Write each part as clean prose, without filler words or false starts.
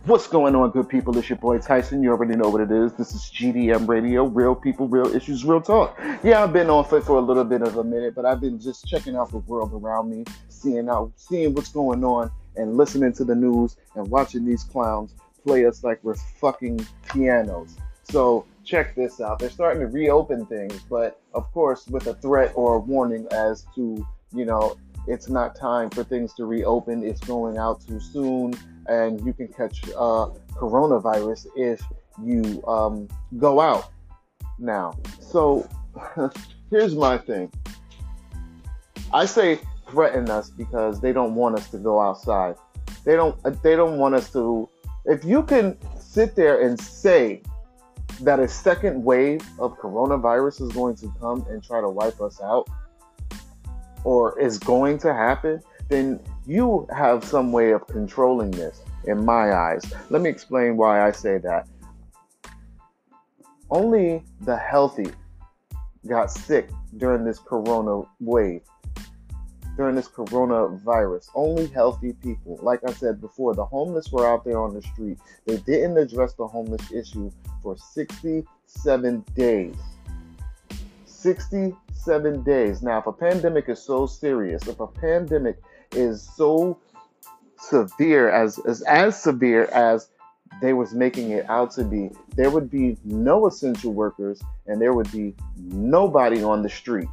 What's going on, good people? It's your boy Tyson. You already know what it is. This is GDM Radio, real people, real issues, real talk. Yeah, I've been off it for a little bit of a minute, but I've been just checking out the world around me, seeing what's going on, and listening to the news and watching these clowns play us like we're fucking pianos. So check this out. They're starting to reopen things, but of course with a threat or a warning as to, it's not time for things to reopen. It's going out too soon, and you can catch coronavirus if you go out now. So here's my thing. I say threaten us because they don't want us to go outside. They don't want us to. If you can sit there and say that a second wave of coronavirus is going to come and try to wipe us out, or is going to happen, then you have some way of controlling this, in my eyes. Let me explain why I say that. Only the healthy got sick during this corona wave, during this coronavirus. Only healthy people. Like I said before, the homeless were out there on the street. They didn't address the homeless issue for 67 days. 67 days. Now, if a pandemic is so serious, if a pandemic is so severe, as severe as they was making it out to be, there would be no essential workers and there would be nobody on the street.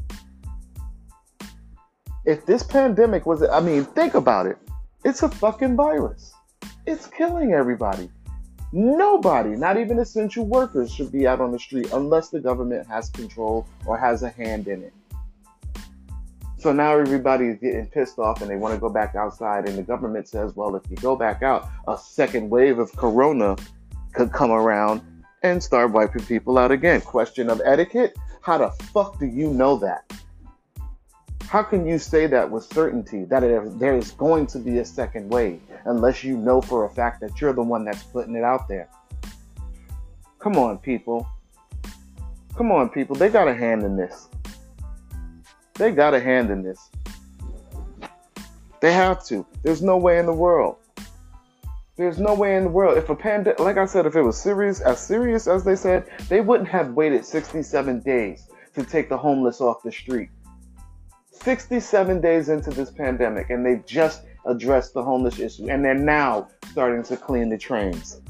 If this pandemic was, think about it. It's a fucking virus. It's killing everybody. Nobody, not even essential workers, should be out on the street unless the government has control or has a hand in it. So now everybody is getting pissed off and they want to go back outside, and the government says, well, if you go back out, a second wave of corona could come around and start wiping people out again. Question of etiquette? How the fuck do you know that? How can you say that with certainty, that there is going to be a second wave, unless you know for a fact that you're the one that's putting it out there? Come on, people. Come on, people. They got a hand in this. They got a hand in this. They have to. There's no way in the world. There's no way in the world. If a pandemic, like I said, if it was serious as they said, they wouldn't have waited 67 days to take the homeless off the street. 67 days into this pandemic, and they've just addressed the homeless issue, and they're now starting to clean the trains.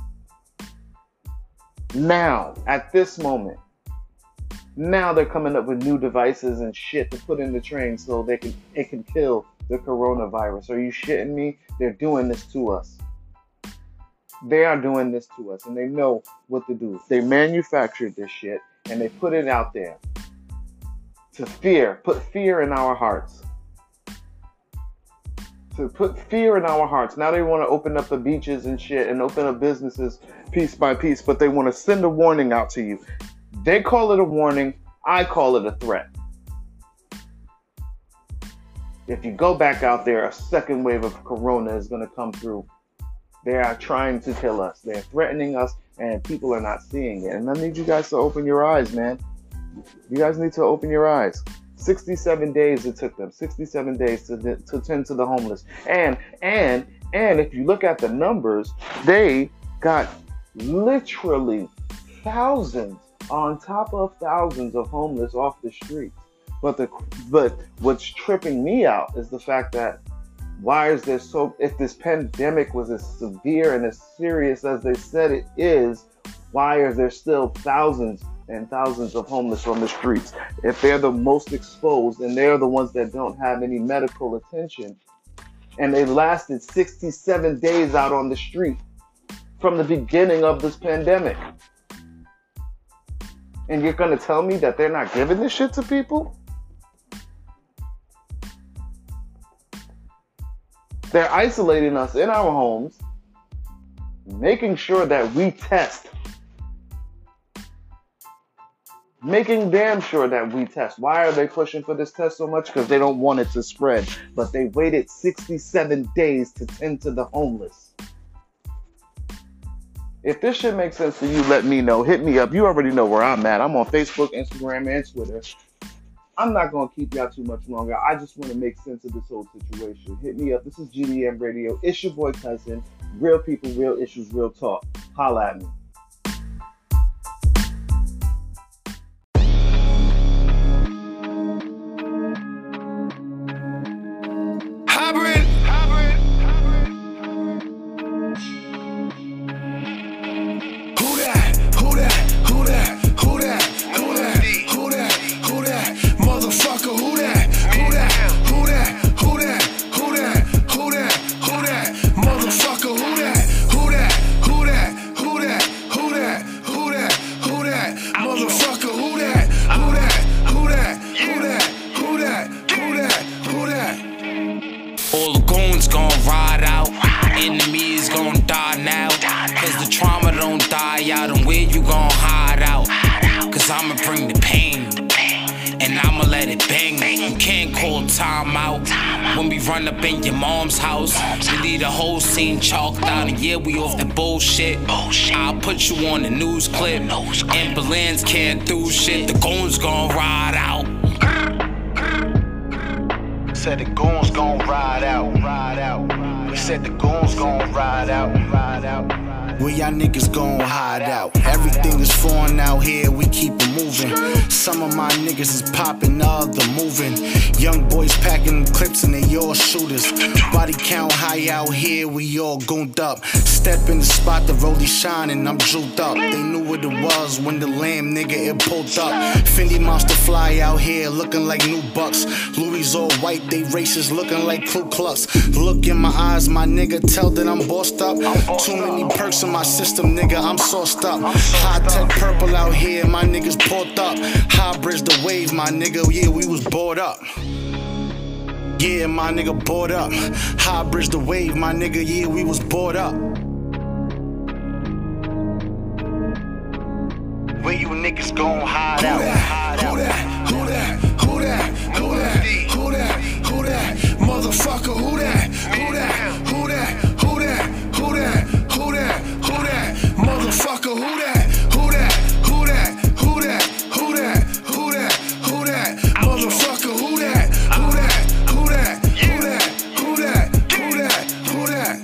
Now, at this moment, now they're coming up with new devices and shit to put in the trains so it can kill the coronavirus. Are you shitting me? They're doing this to us. They are doing this to us, and they know what to do. They manufactured this shit, and they put it out there to put fear in our hearts. To put fear in our hearts. Now they want to open up the beaches and shit and open up businesses piece by piece, but they want to send a warning out to you. They call it a warning. I call it a threat. If you go back out there, a second wave of corona is going to come through. They are trying to kill us. They're threatening us, and people are not seeing it. And I need you guys to open your eyes, man. You guys need to open your eyes. 67 days it took them. 67 days to tend to the homeless. And if you look at the numbers, they got literally thousands on top of thousands of homeless off the streets. But what's tripping me out is the fact that if this pandemic was as severe and as serious as they said it is, why are there still thousands and thousands of homeless on the streets? If they're the most exposed and they're the ones that don't have any medical attention, and they lasted 67 days out on the street from the beginning of this pandemic, and you're going to tell me that they're not giving this shit to people? They're isolating us in our homes, making sure that we test. Making damn sure that we test. Why are they pushing for this test so much? Because they don't want it to spread. But they waited 67 days to tend to the homeless. If this shit makes sense to you, let me know. Hit me up. You already know where I'm at. I'm on Facebook, Instagram, and Twitter. I'm not gonna keep y'all too much longer. I just want to make sense of this whole situation. Hit me up. This is GDM Radio. It's your boy Cousin. Real people, real issues, real talk. Holla at me. Run up in your mom's house. We leave the whole scene chalked out, and yeah, we off the bullshit. I'll put you on the news clip. Ambulance can't do shit. The goons gon' ride out. Said the goons gon' ride out. We said the goons gon' ride out. Where y'all niggas gon' hide out? Everything is foreign out here, we keep it moving. Some of my niggas is popping, other moving. Young boys packing clips and they all shooters. Body count high out here, we all gooned up. Step in the spot, the rollie shining, I'm juked up. They knew what it was when the lamb nigga it pulled up. Fendi monster fly out here, looking like new bucks. Louis all white, they racist, looking like Ku Klux. Look in my eyes, my nigga, tell that I'm bossed up. Too many perks in my system, nigga, I'm sauced up. High tech purple out here, my niggas pulled up. High bridge the wave, my nigga, yeah, we was bored up. Yeah, my nigga bored up. High bridge the wave, my nigga, yeah, we was bored up. Where you niggas gon' hide out? Who that? Who that? Who that? Who that? Who that? Who that? Motherfucker, who that? Who that? Who that? Who that? Who that? Who that? Who that? Motherfucker, who that? Who that? Who that? Who that? Who that? Who that? Who that? Motherfucker, who that? Who that? Who that? Who that? Who that? Who that? Who that?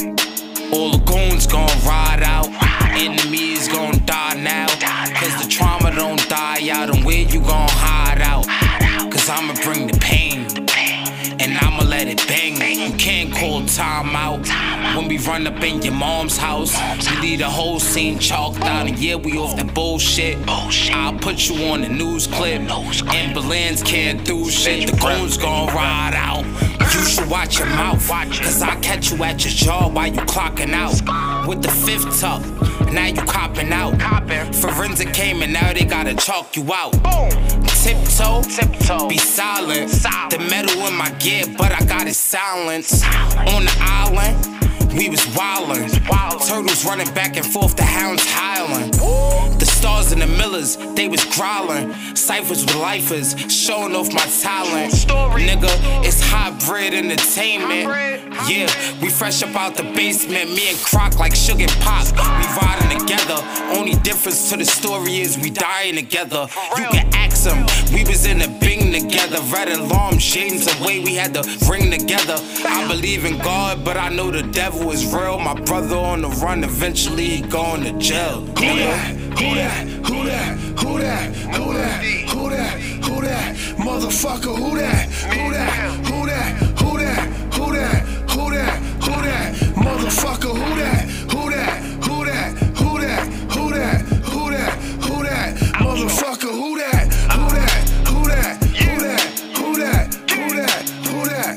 All the goons gon' ride out. Enemies gon' die now. Cause the trauma don't die out. And where you gon' hide out? Cause I'ma bring the pain. And I'ma let it bang. You can't call time out. When we run up in your mom's house, we leave the whole scene chalked out. And yeah, we off the bullshit. I'll put you on the news clip. Ambulance can't do shit. The goons gon' ride out. You should watch your mouth, cause I catch you at your job while you clocking out. With the fifth tuck, now you copping out. Forensic came and now they gotta chalk you out. Tiptoe, be silent. The metal in my gear, but I got it silenced. On the island, we was wildin'. Turtles running back and forth, the hounds howling. The stars and the millers, they was growling. Ciphers with lifers, showing off my talent. Nigga, it's hybrid entertainment. Yeah, we fresh up out the basement. Me and Croc like Sugar and Pop. We riding together. Only difference to the story is we dying together. You can ask them. We was in a Bing together. Red alarm, James the way we had to ring together. I believe in God, but I know the devil is real. My brother on the run, eventually he going to jail. Who that? Who that? Who that? Who that? Who that? Who that? Who that? Motherfucker, who that? Who that? Who that? Who that? Who that? Who that? Who that? Motherfucker, who that? Who that? Who that? Who that? Who that? Who that? Who that? Motherfucker, who that? Who that? Who that? Who that? Who that? Who that? Who that?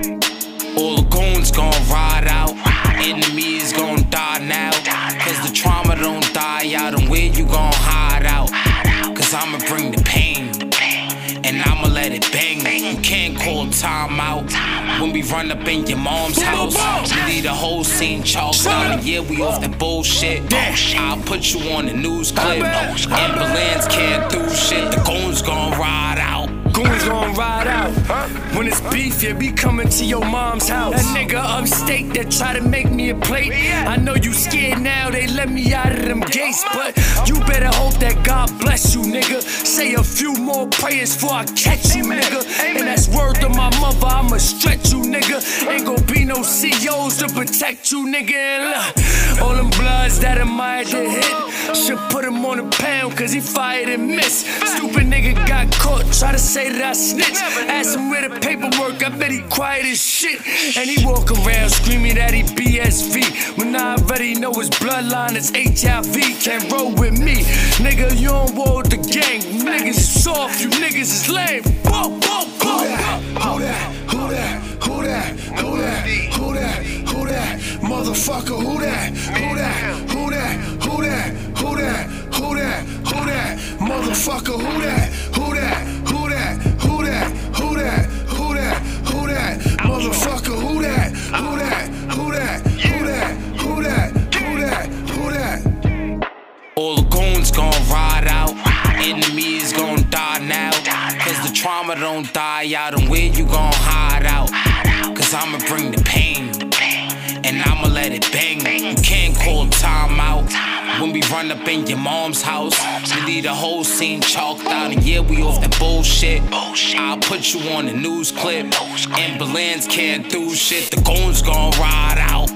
All the goons gon' ride out. Enemies gon' die now. Cause the trauma don't die out. And where you gon' hide out? Cause I'ma bring the pain. And I'ma let it bang. You can't call time out. When we run up in your mom's house, we leave the whole scene chalked out. And yeah, we off the bullshit. I'll put you on the news clip. Ambulance can't do shit. The goons gon' ride out. Goons gon' ride out. When it's beef, yeah, we coming to your mom's house. That nigga upstate that try to make me a plate. I know you scared now, they let me out of them gates. But you better hope that God bless you, nigga. Say a few more prayers before I catch you, nigga. And that's word to my mother, I'ma stretch you, nigga. Ain't gon' be no CEOs to protect you, nigga. And look, all them bloods that admired the hit should put him on a pound, cause he fired and missed. Stupid nigga got caught, try to say that I snitched. Ask him where the paperwork, I bet he quiet as shit. And he walk around screaming that he BSV, when I already know his bloodline is HIV. Can't roll with me, nigga, you don't roll with the gang. Niggas is soft, you niggas is lame. Whoa, whoa, whoa. Who that? Who that? Who that? Who that? Who that? Who that? Motherfucker, who that? Who that? Who that? Who that? Who that? Who that? Who that? Motherfucker, who that? Who that? Who that? Who that? Who that? Who that? Who that? Motherfucker, who that? Who that? Who that? Who that? Who that? Who that? Who that? All the goons gon' ride out, enemies gon' die now. Cause the trauma don't die out, and where you gon' hide out? Cause I'ma bring the pain, and I'ma let it bang. You can't call time out when we run up in your mom's house. We leave the whole scene chalked out, and yeah, we off that bullshit. I'll put you on the news clip. Ambulance can't do shit, the goons gon' ride out.